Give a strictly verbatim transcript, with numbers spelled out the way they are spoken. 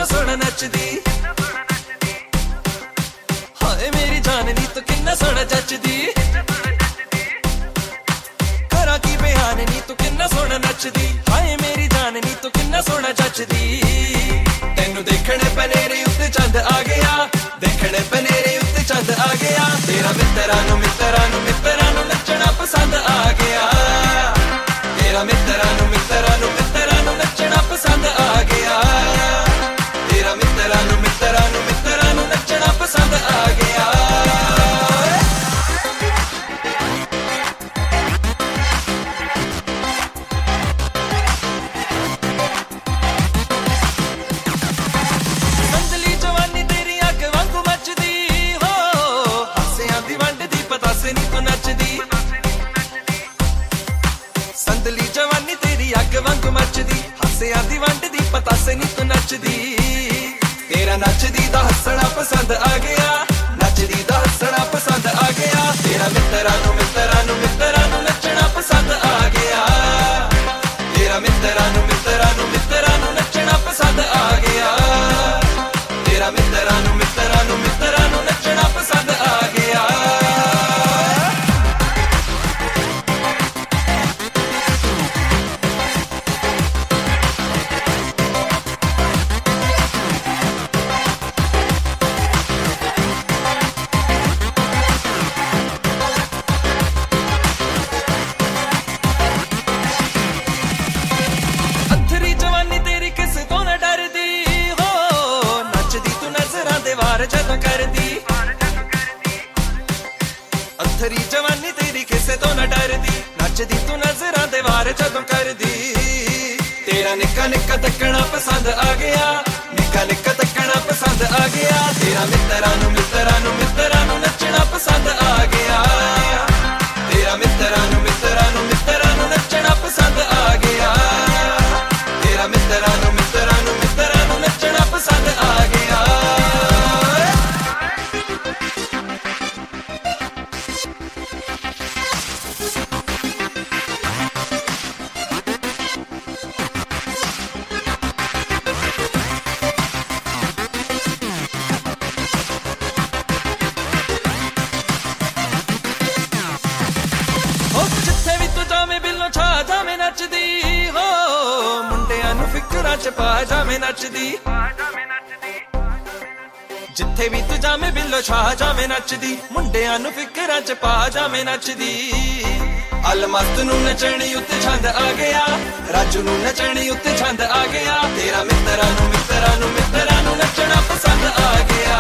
किन्ना सोहना नचदी, हाय मेरी जान नी तू किन्ना सोहना जचदी, करा की बयान नी तू किन्ना सोहना नचदी, हाय मेरी जान नी तू किन्ना सोहना जचदी। तेनू देखने पनेरे उत्ते चंद आ गया, देखने पनेरे उत्ते चंद आ गया, तेरा मित्तरा नू मित्तरा नू मित्तरा नू नचना पसंद आ गया, तेरा मित्तरा नू मित्तरा नू मित्तरा नू नचना पसंद आ गया, तेरा मित्तरा नू मित्तरा नू मित्तरा नू नचना पसंद आ गया। संदली जवानी तेरी अग वांगू मचदी हो, हासियां दी वंडदी पतासे नी तू नचदी, संदली जवानी तेरी अग वांगू मचदी, हासियां दी वंडदी पतासे नी तू नचदी, तेरा नचदी दा हसना पसंद आ गया, नचदी दा हसना पसंद आ गया, तेरा मित्तरा नू मित्तरा नू मित्तरा नू नचना पसंद आ गया, तेरा मित्तरा नू मित्तरा नू मित्तरा नू नचना पसंद आ गया, तेरा मित्तरा नू मित्तरा नू मित्तरा नू नचना पसंद आ गया। अथरी जवानी तेरी किस तो न डरदी हो, नचदी तू नजरां दे वार जदों करदी, अथरी जवानी तेरी किस तो न डरदी, नचदी तू नजरां दे वार जदों करदी, तेरा निक्का निक्का तकना पसंद आ गया, निक्का निक्का तकना पसंद आ गया, तेरा मित्तरा नू मित्तरा नू मित्तरा नू नचना पसंद आ गया, तेरा मित्तरा नू मित्तरा नू मित्तरा नू नचना पसंद आ गया, तेरा मित्तरा नू मित्तरा नू मित्तरा नू नचना पसंद आ गया। हो जिथे भी तू जावे बिल्लो छा जावे नचदी हो, मुंडियां नू फिकरां च पा जावे नचदी, जिथे भी तू जावे बिल्लो छा जावे नचदी, मुंडियां नू फिकरां च पा जावे नचदी, अलमस्त नू नचनी उत्ते छंद आ गया, राजू नू नचनी उत्ते छंद आ गया, तेरा मित्तरा नू मित्तरा नू मित्तरा नू नचना पसंद आ गया,